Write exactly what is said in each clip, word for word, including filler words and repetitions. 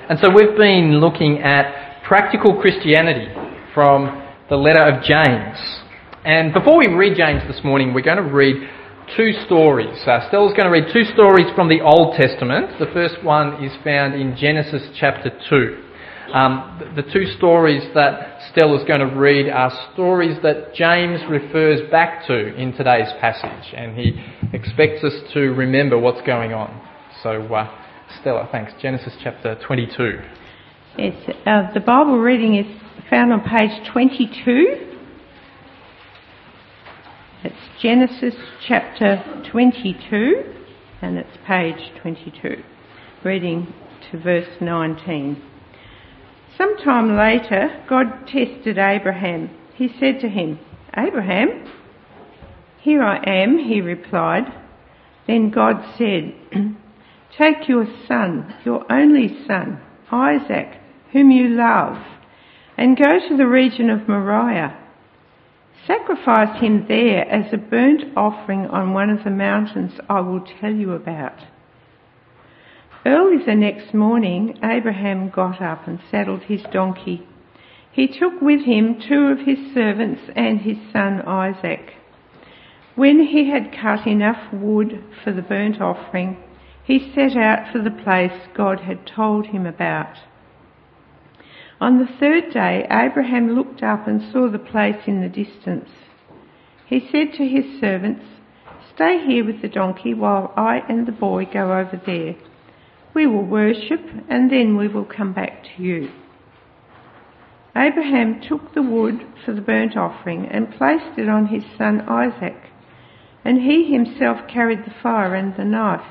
And so we've been looking at practical Christianity from the letter of James. And before we read James this morning, we're going to read two stories. Uh, Stella's going to read two stories from the Old Testament. The first one is found in Genesis chapter two. Um, the, the two stories that Stella's going to read are stories that James refers back to in today's passage, and he expects us to remember what's going on. So, uh, Stella, thanks. Genesis chapter twenty-two. Yes, uh, the Bible reading is found on page twenty-two. It's Genesis chapter twenty-two, and it's page twenty-two, reading to verse nineteen. Sometime later, God tested Abraham. He said to him, "Abraham?" "Here I am," he replied. Then God said, "Take your son, your only son, Isaac, whom you love, and go to the region of Moriah. Sacrifice him there as a burnt offering on one of the mountains I will tell you about." Early the next morning, Abraham got up and saddled his donkey. He took with him two of his servants and his son Isaac. When he had cut enough wood for the burnt offering, he set out for the place God had told him about. On the third day, Abraham looked up and saw the place in the distance. He said to his servants, "Stay here with the donkey while I and the boy go over there. We will worship and then we will come back to you." Abraham took the wood for the burnt offering and placed it on his son Isaac, and he himself carried the fire and the knife.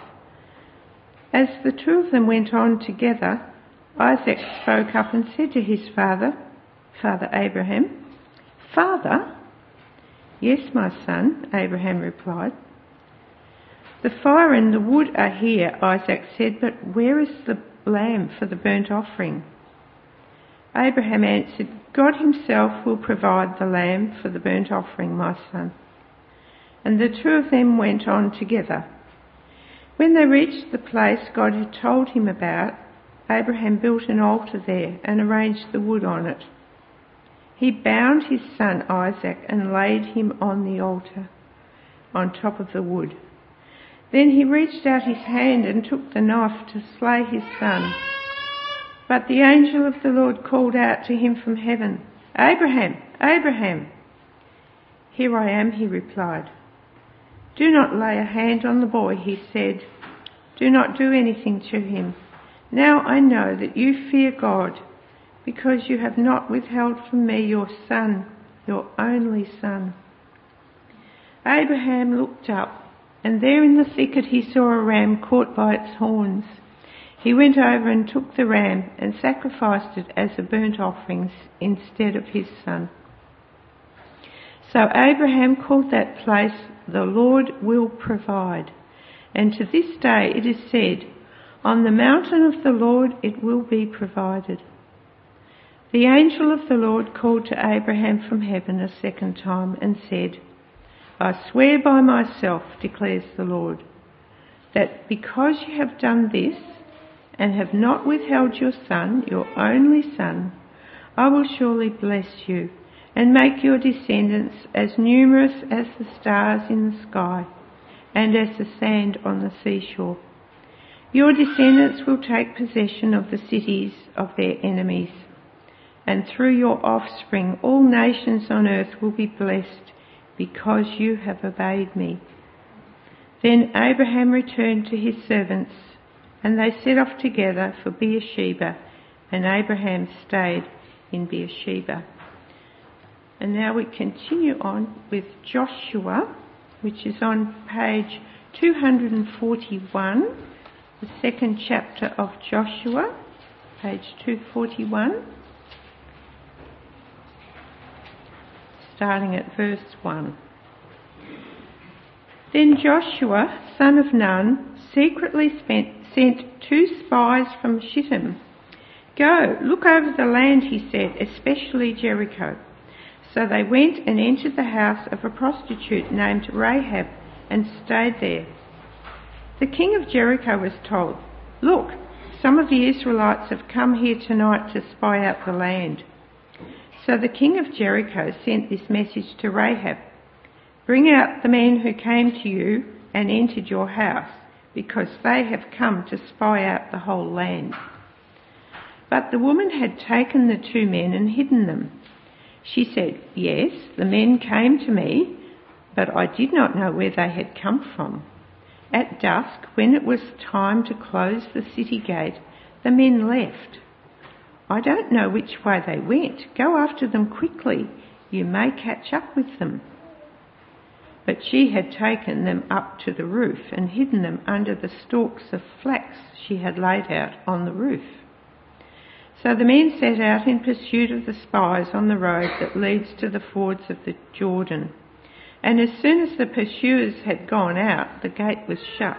As the two of them went on together, Isaac spoke up and said to his father, Father Abraham, "Father?" "Yes, my son," Abraham replied. "The fire and the wood are here," Isaac said, "but where is the lamb for the burnt offering?" Abraham answered, "God himself will provide the lamb for the burnt offering, my son." And the two of them went on together. When they reached the place God had told him about, Abraham built an altar there and arranged the wood on it. He bound his son Isaac and laid him on the altar, on top of the wood. Then he reached out his hand and took the knife to slay his son. But the angel of the Lord called out to him from heaven, "Abraham, Abraham!" "Here I am," he replied. "Do not lay a hand on the boy," he said. "Do not do anything to him. Now I know that you fear God, because you have not withheld from me your son, your only son." Abraham looked up, and there in the thicket he saw a ram caught by its horns. He went over and took the ram and sacrificed it as a burnt offering instead of his son. So Abraham called that place, "The Lord will provide." And to this day it is said, "On the mountain of the Lord it will be provided." The angel of the Lord called to Abraham from heaven a second time and said, "I swear by myself, declares the Lord, that because you have done this and have not withheld your son, your only son, I will surely bless you and make your descendants as numerous as the stars in the sky and as the sand on the seashore. Your descendants will take possession of the cities of their enemies, and through your offspring all nations on earth will be blessed, because you have obeyed me." Then Abraham returned to his servants, and they set off together for Beersheba, and Abraham stayed in Beersheba. And now we continue on with Joshua, which is on page two hundred forty-one, the second chapter of Joshua, page two forty-one. Starting at verse one. Then Joshua, son of Nun, secretly spent, sent two spies from Shittim. "Go, look over the land," he said, "especially Jericho." So they went and entered the house of a prostitute named Rahab and stayed there. The king of Jericho was told, "Look, some of the Israelites have come here tonight to spy out the land." So the king of Jericho sent this message to Rahab: "Bring out the men who came to you and entered your house, because they have come to spy out the whole land." But the woman had taken the two men and hidden them. She said, "Yes, the men came to me, but I did not know where they had come from. At dusk, when it was time to close the city gate, the men left. I don't know which way they went. Go after them quickly. You may catch up with them." But she had taken them up to the roof and hidden them under the stalks of flax she had laid out on the roof. So the men set out in pursuit of the spies on the road that leads to the fords of the Jordan. And as soon as the pursuers had gone out, the gate was shut.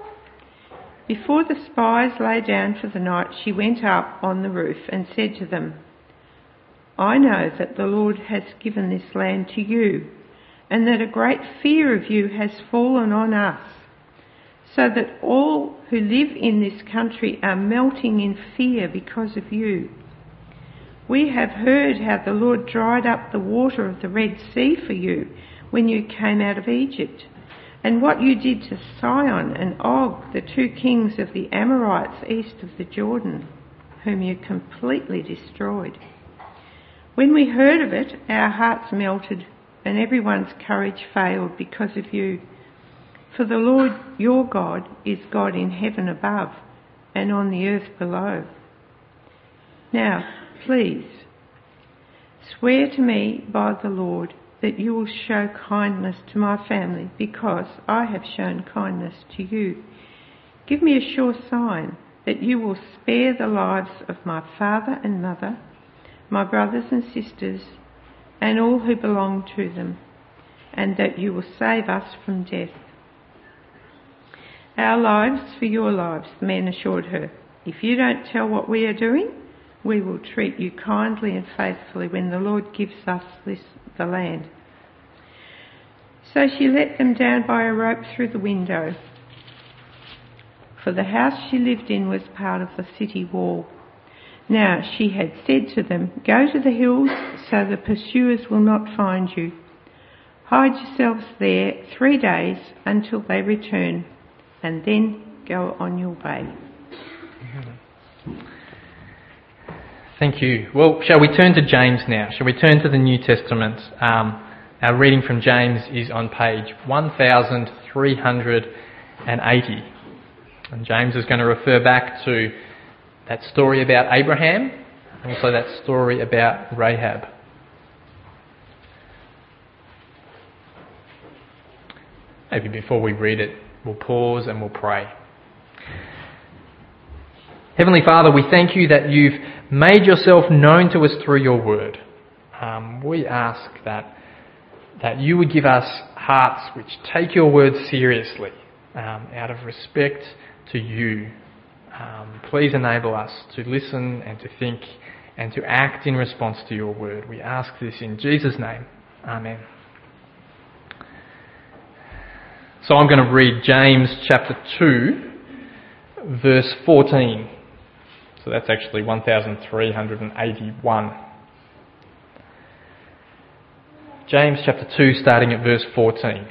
Before the spies lay down for the night, she went up on the roof and said to them, "I know that the Lord has given this land to you, and that a great fear of you has fallen on us, so that all who live in this country are melting in fear because of you. We have heard how the Lord dried up the water of the Red Sea for you when you came out of Egypt, and what you did to Sihon and Og, the two kings of the Amorites east of the Jordan, whom you completely destroyed. When we heard of it, our hearts melted, and everyone's courage failed because of you. For the Lord your God is God in heaven above and on the earth below. Now, please, swear to me by the Lord that you will show kindness to my family, because I have shown kindness to you. Give me a sure sign that you will spare the lives of my father and mother, my brothers and sisters, and all who belong to them, and that you will save us from death." "Our lives for your lives," the men assured her. "If you don't tell what we are doing, we will treat you kindly and faithfully when the Lord gives us this, the land." So she let them down by a rope through the window, for the house she lived in was part of the city wall. Now she had said to them, "Go to the hills so the pursuers will not find you. Hide yourselves there three days until they return, and then go on your way." Thank you. Well, shall we turn to James now? Shall we turn to the New Testament? Um, our reading from James is on page one thousand three hundred eighty. And James is going to refer back to that story about Abraham, and also that story about Rahab. Maybe before we read it, we'll pause and we'll pray. Heavenly Father, we thank you that you've made yourself known to us through your word. Um, we ask that that you would give us hearts which take your word seriously, um, out of respect to you. Um, please enable us to listen and to think and to act in response to your word. We ask this in Jesus' name. Amen. So I'm going to read James chapter two, verse fourteen. So that's actually one thousand three hundred eighty-one. James chapter two, starting at verse fourteen.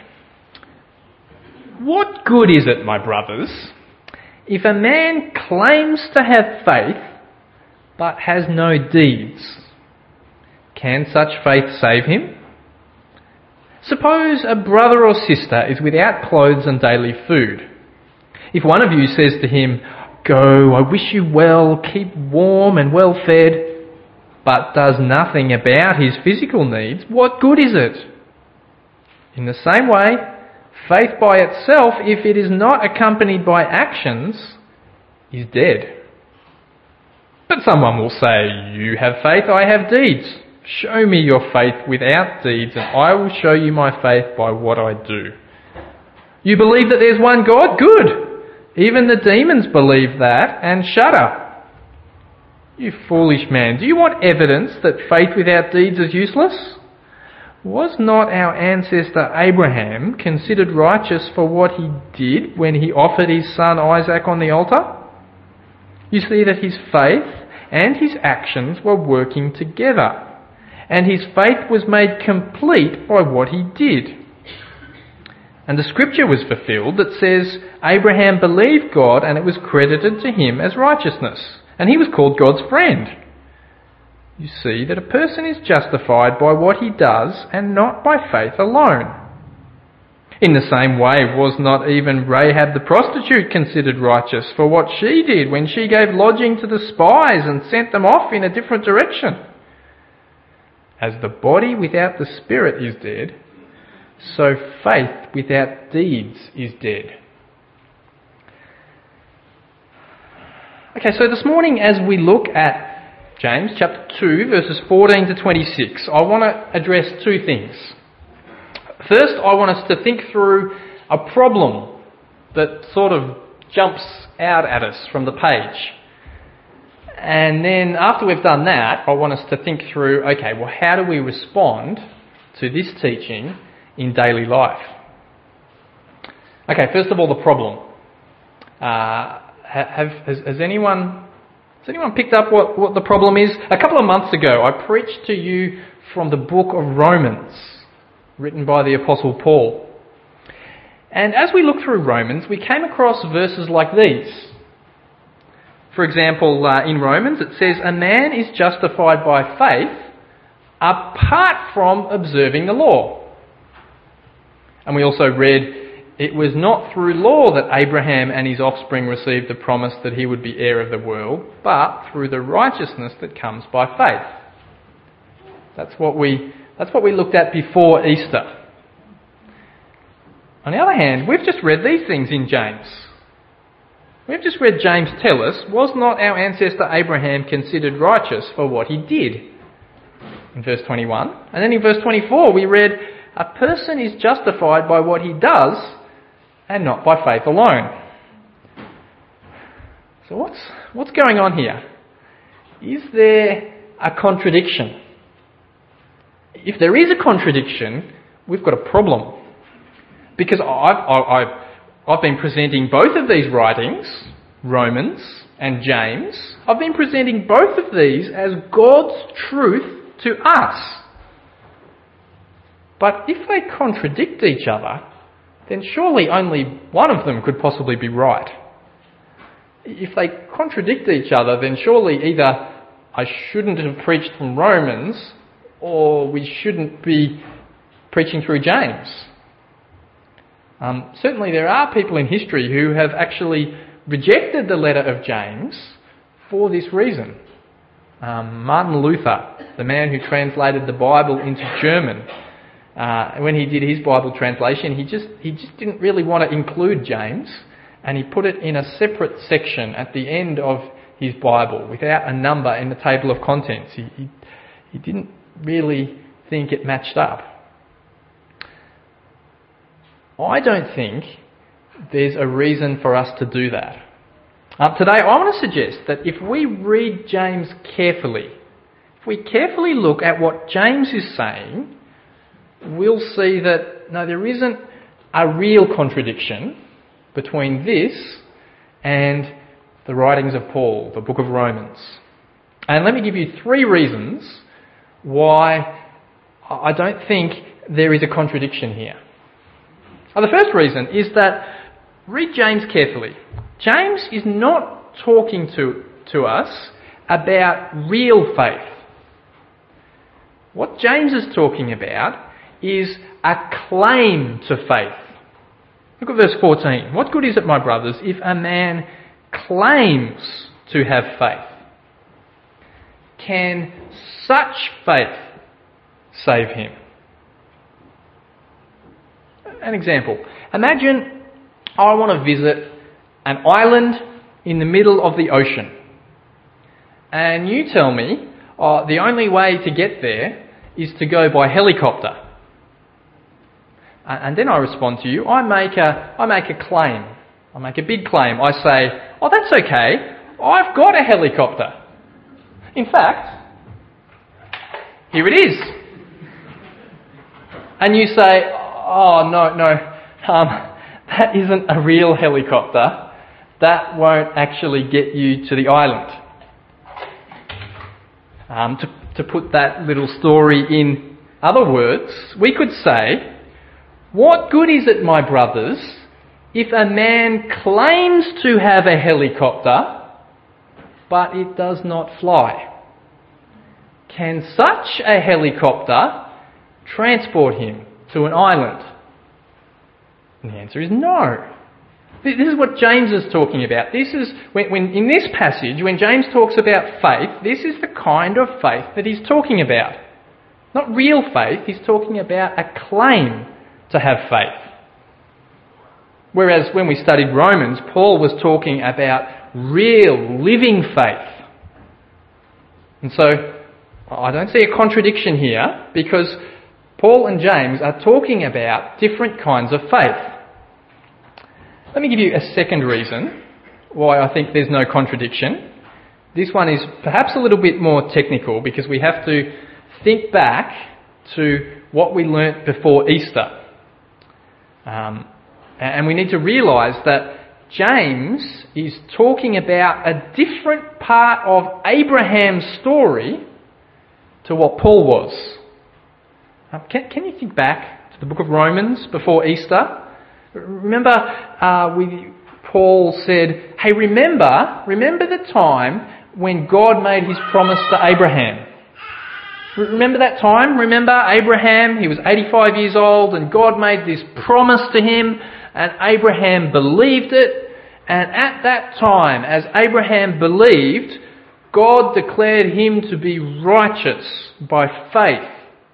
"What good is it, my brothers, if a man claims to have faith but has no deeds? Can such faith save him? Suppose a brother or sister is without clothes and daily food. If one of you says to him, 'Go, I wish you well, keep warm and well fed,' but does nothing about his physical needs, what good is it? In the same way, faith by itself, if it is not accompanied by actions, is dead. But someone will say, 'You have faith, I have deeds. Show me your faith without deeds, and I will show you my faith by what I do.' You believe that there's one God? Good. Even the demons believe that and shudder. You foolish man, do you want evidence that faith without deeds is useless? Was not our ancestor Abraham considered righteous for what he did when he offered his son Isaac on the altar? you see that his faith and his actions were working together, and his faith was made complete by what he did. And the scripture was fulfilled that says, Abraham believed God and it was credited to him as righteousness, and he was called God's friend. You see that a person is justified by what he does and not by faith alone. In the same way, was not even Rahab the prostitute considered righteous for what she did when she gave lodging to the spies and sent them off in a different direction? As the body without the spirit is dead, so faith without deeds is dead. Okay, so this morning as we look at James chapter two, verses fourteen to twenty-six, I want to address two things. First, I want us to think through a problem that sort of jumps out at us from the page. And then after we've done that, I want us to think through, okay, well, how do we respond to this teaching in daily life? Okay, first of all, the problem. Uh, have, has, has anyone has anyone picked up what, what the problem is? A couple of months ago, I preached to you from the book of Romans, written by the Apostle Paul. And as we look through Romans, we came across verses like these. For example, uh, in Romans it says, a man is justified by faith apart from observing the law. And we also read, it was not through law that Abraham and his offspring received the promise that he would be heir of the world, but through the righteousness that comes by faith. That's what we That's what we looked at before Easter. On the other hand, we've just read these things in James. We've just read James tell us, was not our ancestor Abraham considered righteous for what he did? In verse twenty-one. And then in verse twenty-four we read, a person is justified by what he does and not by faith alone. So what's, what's going on here? Is there a contradiction? If there is a contradiction, we've got a problem. Because I've, I've, I've been presenting both of these writings, Romans and James, I've been presenting both of these as God's truth to us. But if they contradict each other, then surely only one of them could possibly be right. If they contradict each other, then surely either I shouldn't have preached from Romans, or we shouldn't be preaching through James. Um, certainly there are people in history who have actually rejected the letter of James for this reason. Um, Martin Luther, the man who translated the Bible into German, uh, when he did his Bible translation, he just he just didn't really want to include James, and he put it in a separate section at the end of his Bible without a number in the table of contents. He, he, he didn't really think it matched up. I don't think there's a reason for us to do that. Uh, today I want to suggest that if we read James carefully, if we carefully look at what James is saying, we'll see that no, there isn't a real contradiction between this and the writings of Paul, the book of Romans. And let me give you three reasons why I don't think there is a contradiction here. Now, the first reason is that, read James carefully. James is not talking to, to us about real faith. What James is talking about is a claim to faith. Look at verse fourteen. What good is it, my brothers, if a man claims to have faith? Can such faith save him? An example. Imagine I want to visit an island in the middle of the ocean. And you tell me oh, the only way to get there is to go by helicopter. And then I respond to you. I make a, I make a claim. I make a big claim. I say, oh, that's okay. I've got a helicopter. In fact, here it is. And you say, oh, no, no, um, that isn't a real helicopter. that won't actually get you to the island. Um, to, to put that little story in other words, we could say, what good is it, my brothers, if a man claims to have a helicopter, but it does not fly? Can such a helicopter transport him to an island? And the answer is no. This is what James is talking about. This is when, when in this passage, when James talks about faith, this is the kind of faith that he's talking about. Not real faith, he's talking about a claim to have faith. Whereas when we studied Romans, Paul was talking about real, living faith. And so, I don't see a contradiction here, because Paul and James are talking about different kinds of faith. Let me give you a second reason why I think there's no contradiction. This one is perhaps a little bit more technical, because we have to think back to what we learnt before Easter. Um, and we need to realise that James is talking about a different part of Abraham's story to what Paul was. Um, can, can you think back to the book of Romans before Easter? Remember, uh, we, Paul said, hey, remember, remember the time when God made his promise to Abraham. Remember that time? Remember Abraham, he was eighty-five years old, and God made this promise to him, and Abraham believed it. And at that time, as Abraham believed, God declared him to be righteous by faith.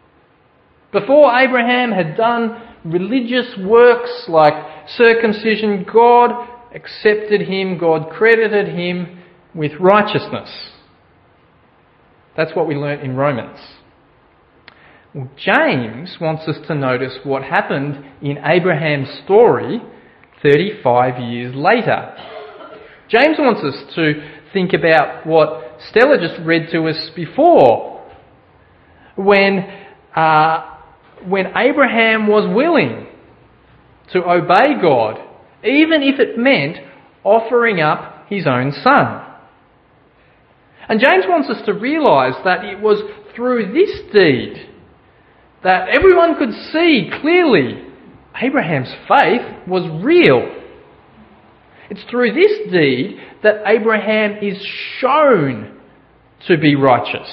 Before Abraham had done religious works like circumcision, God accepted him, God credited him with righteousness. That's what we learnt in Romans. Well, James wants us to notice what happened in Abraham's story thirty-five years later. James wants us to think about what Stella just read to us before. When, uh, when Abraham was willing to obey God, even if it meant offering up his own son. And James wants us to realise that it was through this deed that everyone could see clearly Abraham's faith was real. It's through this deed that Abraham is shown to be righteous.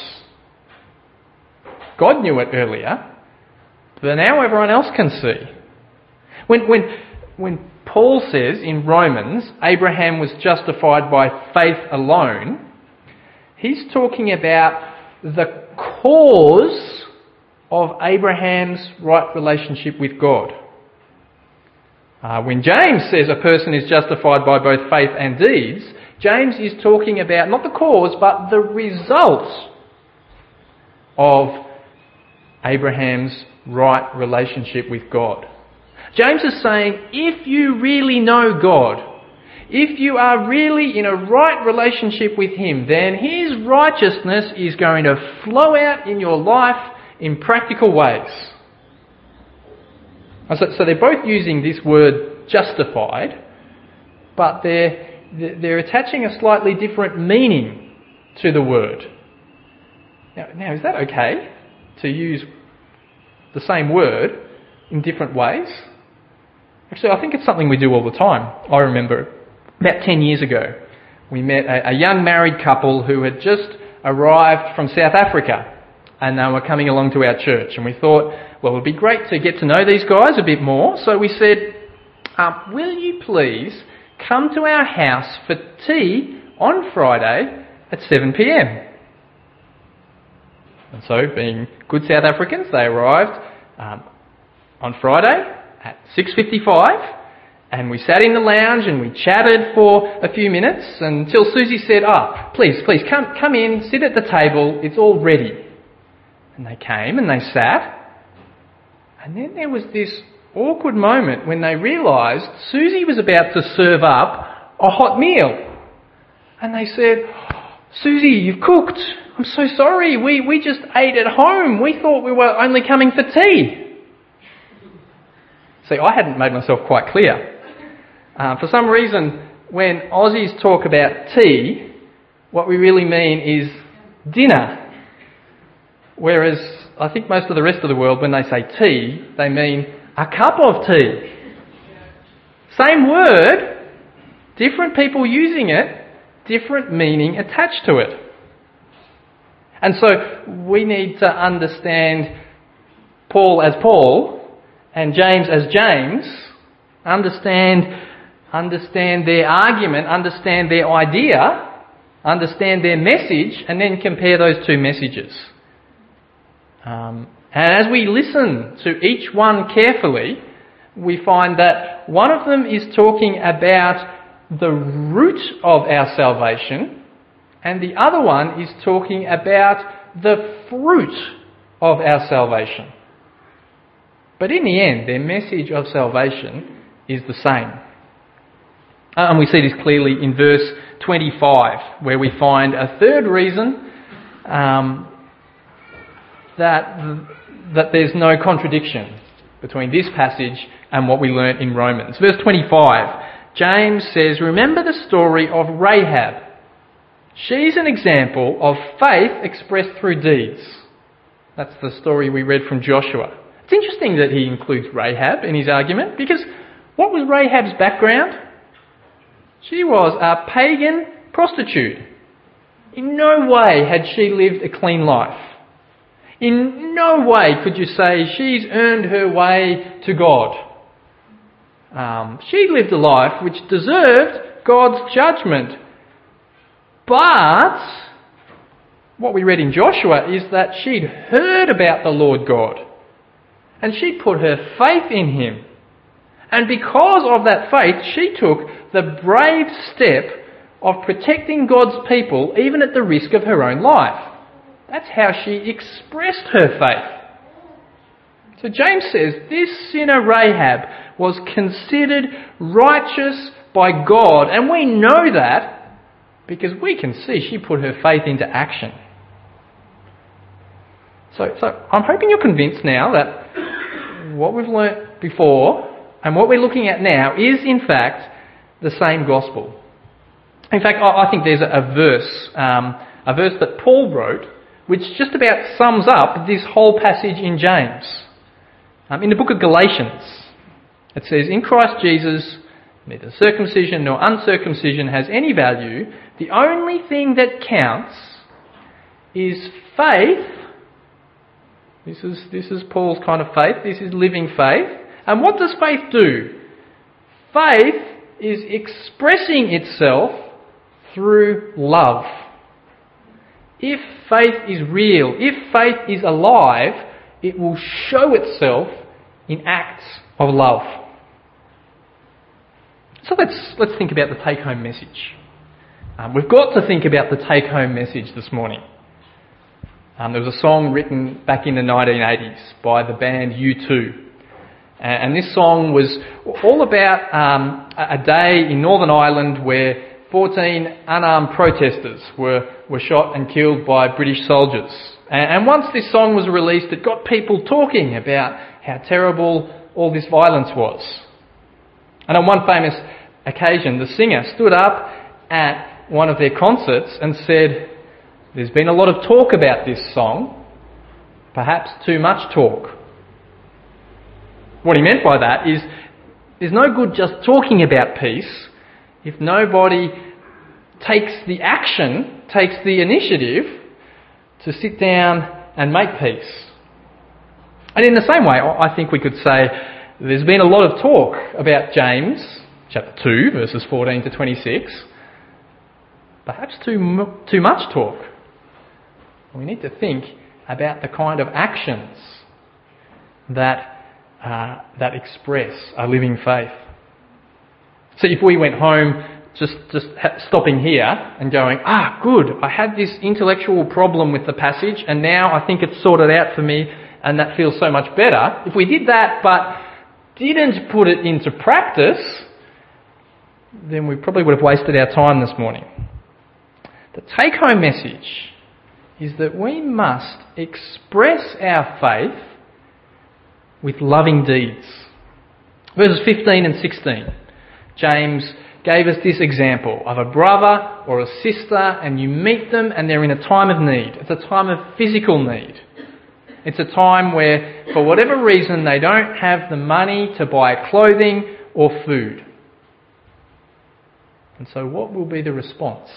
God knew it earlier, but now everyone else can see. When, when, when Paul says in Romans, Abraham was justified by faith alone, he's talking about the cause of Abraham's right relationship with God. Uh, when James says a person is justified by both faith and deeds, James is talking about not the cause, but the result of Abraham's right relationship with God. James is saying, if you really know God, if you are really in a right relationship with him, then his righteousness is going to flow out in your life in practical ways. So, so they're both using this word justified, but they're, they're attaching a slightly different meaning to the word. Now, now, is that okay to use the same word in different ways? Actually, I think it's something we do all the time. I remember about ten years ago, we met a, a young married couple who had just arrived from South Africa, and they were coming along to our church, and we thought, well, it would be great to get to know these guys a bit more. So we said, um, will you please come to our house for tea on Friday at seven p.m? And so, being good South Africans, they arrived um, on Friday at six fifty-five, and we sat in the lounge and we chatted for a few minutes until Susie said, ah, oh, please, please, come, come in, sit at the table, it's all ready. And they came and they sat. And then there was this awkward moment when they realised Susie was about to serve up a hot meal. And they said, Susie, you've cooked. I'm so sorry. We, we just ate at home. We thought we were only coming for tea. See, I hadn't made myself quite clear. Uh, for some reason, when Aussies talk about tea, what we really mean is dinner. Whereas I think most of the rest of the world, when they say tea, they mean a cup of tea. Same word, different people using it, different meaning attached to it. And so we need to understand Paul as Paul and James as James, understand, understand their argument, understand their idea, understand their message, and then compare those two messages. Um, and as we listen to each one carefully, we find that one of them is talking about the root of our salvation, and the other one is talking about the fruit of our salvation. But in the end, their message of salvation is the same. And we see this clearly in verse twenty-five, where we find a third reason um, that, that there's no contradiction between this passage and what we learnt in Romans. Verse twenty-five, James says, "Remember the story of Rahab. She's an example of faith expressed through deeds." That's the story we read from Joshua. It's interesting that he includes Rahab in his argument, because what was Rahab's background? She was a pagan prostitute. In no way had she lived a clean life. In no way could you say she's earned her way to God. Um, she lived a life which deserved God's judgment. But what we read in Joshua is that she'd heard about the Lord God and she'd put her faith in him. And because of that faith, she took the brave step of protecting God's people even at the risk of her own life. That's how she expressed her faith. So James says this sinner Rahab was considered righteous by God, and we know that because we can see she put her faith into action. So, so I'm hoping you're convinced now that what we've learnt before and what we're looking at now is in fact the same gospel. In fact, I, I think there's a, a verse, um, a verse that Paul wrote, which just about sums up this whole passage in James. Um, in the book of Galatians, it says, "In Christ Jesus, neither circumcision nor uncircumcision has any value. The only thing that counts is faith." This is, this is Paul's kind of faith. This is living faith. And what does faith do? Faith is expressing itself through love. If faith is real, if faith is alive, it will show itself in acts of love. So let's let's think about the take-home message. Um, we've got to think about the take-home message this morning. Um, there was a song written back in the nineteen eighties by the band U two. And this song was all about um, a day in Northern Ireland where fourteen unarmed protesters were, were shot and killed by British soldiers. And, and once this song was released, it got people talking about how terrible all this violence was. And on one famous occasion, the singer stood up at one of their concerts and said, "There's been a lot of talk about this song, perhaps too much talk." What he meant by that is, there's no good just talking about peace if nobody takes the action, takes the initiative to sit down and make peace. And in the same way, I think we could say there's been a lot of talk about James chapter two, verses fourteen to twenty-six. Perhaps too, too much talk. We need to think about the kind of actions that Uh, that express a living faith. So if we went home just, just ha- stopping here and going, ah, good, I had this intellectual problem with the passage and now I think it's sorted out for me and that feels so much better. If we did that but didn't put it into practice, then we probably would have wasted our time this morning. The take-home message is that we must express our faith with loving deeds. Verses fifteen and sixteen, James gave us this example of a brother or a sister, and you meet them and they're in a time of need. It's a time of physical need. It's a time where, for whatever reason, they don't have the money to buy clothing or food. And so what will be the response?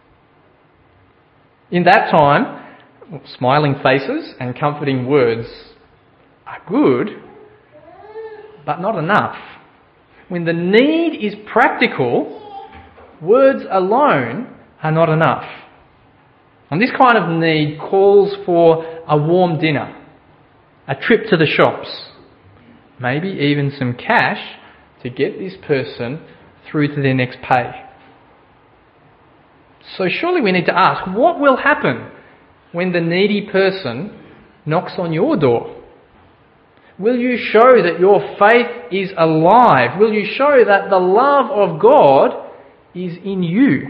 In that time, smiling faces and comforting words are good, but not enough. When the need is practical, words alone are not enough. And this kind of need calls for a warm dinner, a trip to the shops, maybe even some cash to get this person through to their next pay. So surely we need to ask, what will happen when the needy person knocks on your door? Will you show that your faith is alive? Will you show that the love of God is in you?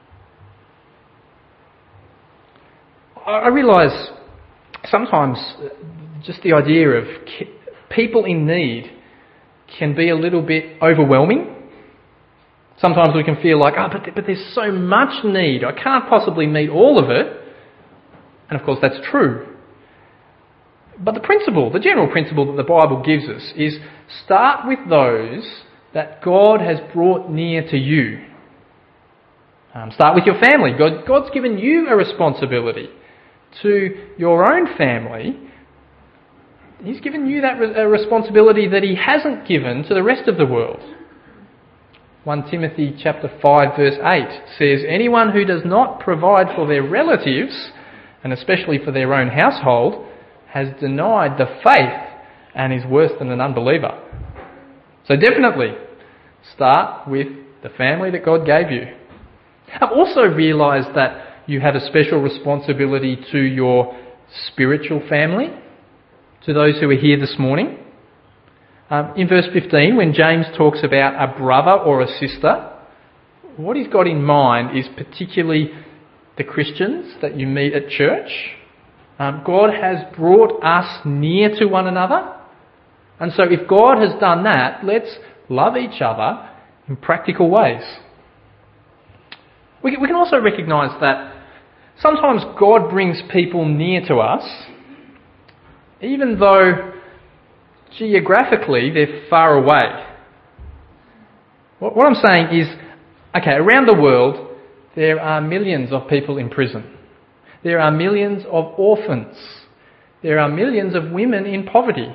I realise sometimes just the idea of people in need can be a little bit overwhelming. Sometimes we can feel like, oh, but, but there's so much need. I can't possibly meet all of it. And of course that's true. But the principle, the general principle that the Bible gives us is start with those that God has brought near to you. Um, start with your family. God, God's given you a responsibility to your own family. He's given you that re- a responsibility that He hasn't given to the rest of the world. First Timothy chapter five verse eight says, anyone who does not provide for their relatives, and especially for their own household, has denied the faith and is worse than an unbeliever. So definitely start with the family that God gave you. I've also realised that you have a special responsibility to your spiritual family, to those who are here this morning. Um, in verse fifteen, when James talks about a brother or a sister, what he's got in mind is particularly the Christians that you meet at church. Um, God has brought us near to one another. And so if God has done that, let's love each other in practical ways. We, we can also recognise that sometimes God brings people near to us, even though geographically they're far away. What, what I'm saying is, okay, around the world there are millions of people in prison. There are millions of orphans. There are millions of women in poverty.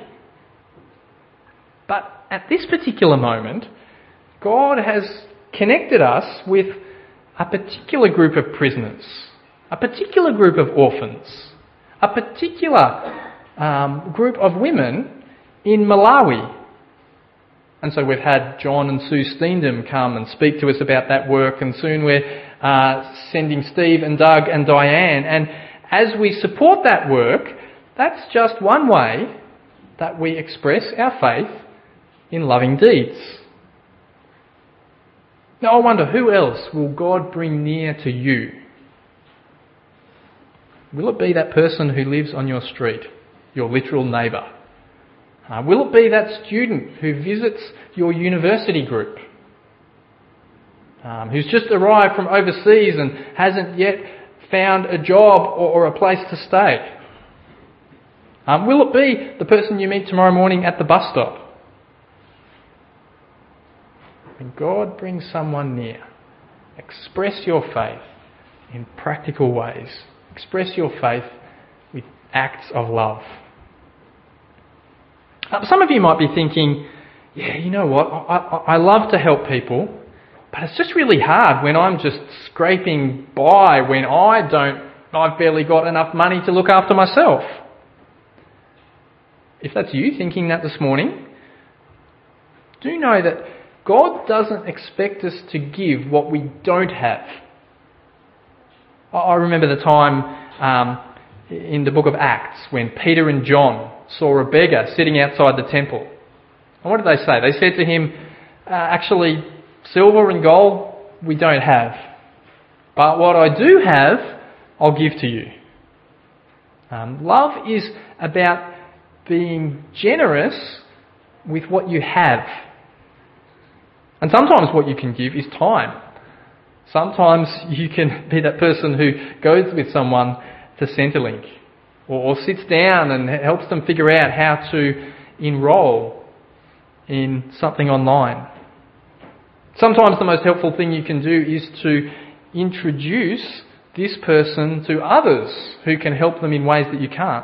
But at this particular moment, God has connected us with a particular group of prisoners, a particular group of orphans, a particular um, group of women in Malawi. And so we've had John and Sue Steendam come and speak to us about that work, and soon we're uh, sending Steve and Doug and Diane. And as we support that work, that's just one way that we express our faith in loving deeds. Now I wonder, who else will God bring near to you? Will it be that person who lives on your street, your literal neighbour? Uh, will it be that student who visits your university group, um, who's just arrived from overseas and hasn't yet found a job or, or a place to stay? Um, will it be the person you meet tomorrow morning at the bus stop? When God brings someone near, express your faith in practical ways. Express your faith with acts of love. Uh, some of you might be thinking, yeah, you know what, I, I, I love to help people, but it's just really hard when I'm just scraping by, when I don't, I've barely got enough money to look after myself. If that's you thinking that this morning, do know that God doesn't expect us to give what we don't have. I remember the time um, in the book of Acts when Peter and John saw a beggar sitting outside the temple. And what did they say? They said to him, uh, actually, silver and gold we don't have, but what I do have, I'll give to you. Um, love is about being generous with what you have. And sometimes what you can give is time. Sometimes you can be that person who goes with someone to Centrelink or, or sits down and helps them figure out how to enrol in something online. Sometimes the most helpful thing you can do is to introduce this person to others who can help them in ways that you can't.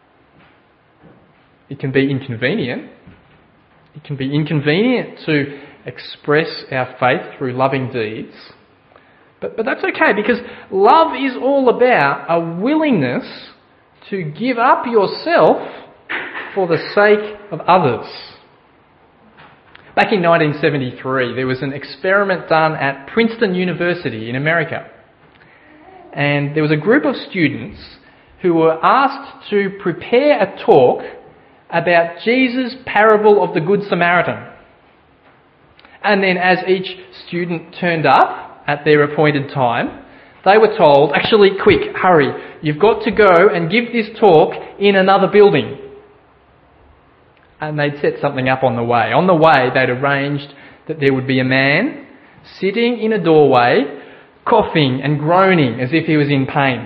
It can be inconvenient. It can be inconvenient to express our faith through loving deeds. But, but that's okay, because love is all about a willingness to give up yourself for the sake of others. Back in nineteen seventy-three, there was an experiment done at Princeton University in America. And there was a group of students who were asked to prepare a talk about Jesus' parable of the Good Samaritan. And then as each student turned up at their appointed time, they were told, actually, quick, hurry, you've got to go and give this talk in another building. And they'd set something up on the way. On the way, they'd arranged that there would be a man sitting in a doorway, coughing and groaning as if he was in pain.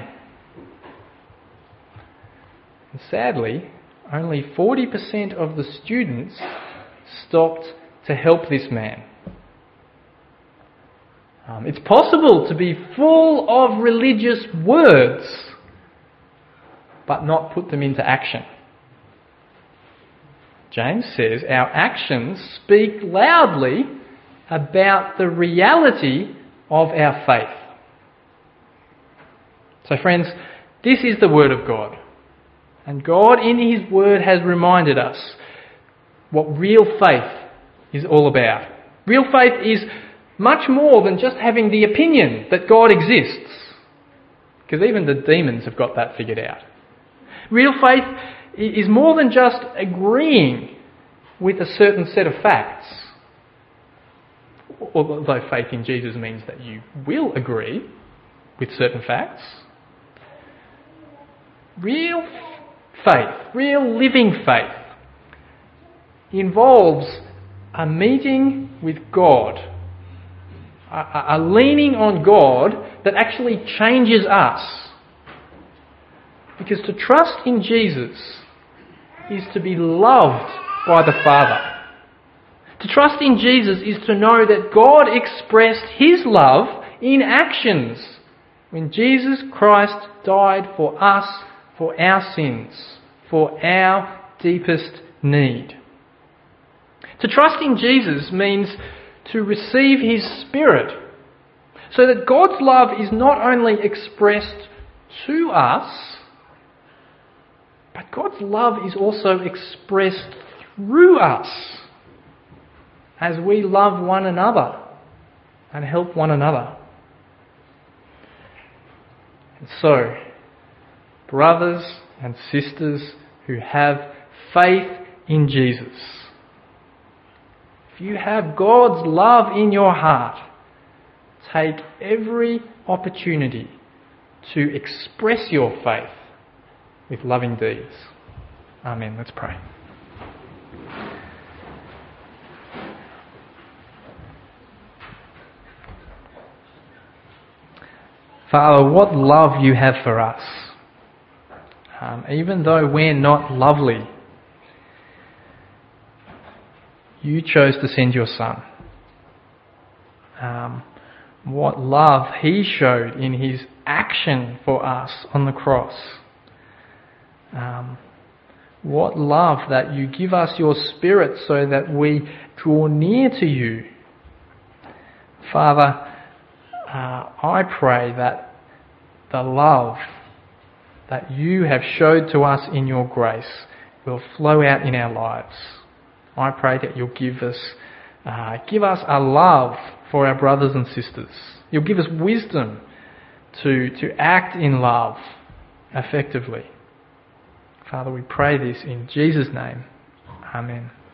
And sadly, only forty percent of the students stopped to help this man. Um, it's possible to be full of religious words, but not put them into action. James says our actions speak loudly about the reality of our faith. So friends, this is the Word of God. And God in His Word has reminded us what real faith is all about. Real faith is much more than just having the opinion that God exists. Because even the demons have got that figured out. Real faith is more than just agreeing with a certain set of facts. Although faith in Jesus means that you will agree with certain facts. Real faith, real living faith, involves a meeting with God, a, a leaning on God that actually changes us. Because to trust in Jesus is to be loved by the Father. To trust in Jesus is to know that God expressed His love in actions when Jesus Christ died for us, for our sins, for our deepest need. To trust in Jesus means to receive His Spirit, so that God's love is not only expressed to us, but God's love is also expressed through us as we love one another and help one another. And so, brothers and sisters who have faith in Jesus, if you have God's love in your heart, take every opportunity to express your faith with loving deeds. Amen. Let's pray. Father, what love you have for us. Um, even though we're not lovely, you chose to send your Son. Um, what love He showed in His action for us on the cross. Um, what love that you give us your Spirit so that we draw near to you. Father, uh, I pray that the love that you have showed to us in your grace will flow out in our lives. I pray that you'll give us, uh, give us a love for our brothers and sisters. You'll give us wisdom to, to act in love effectively. Father, we pray this in Jesus' name. Amen.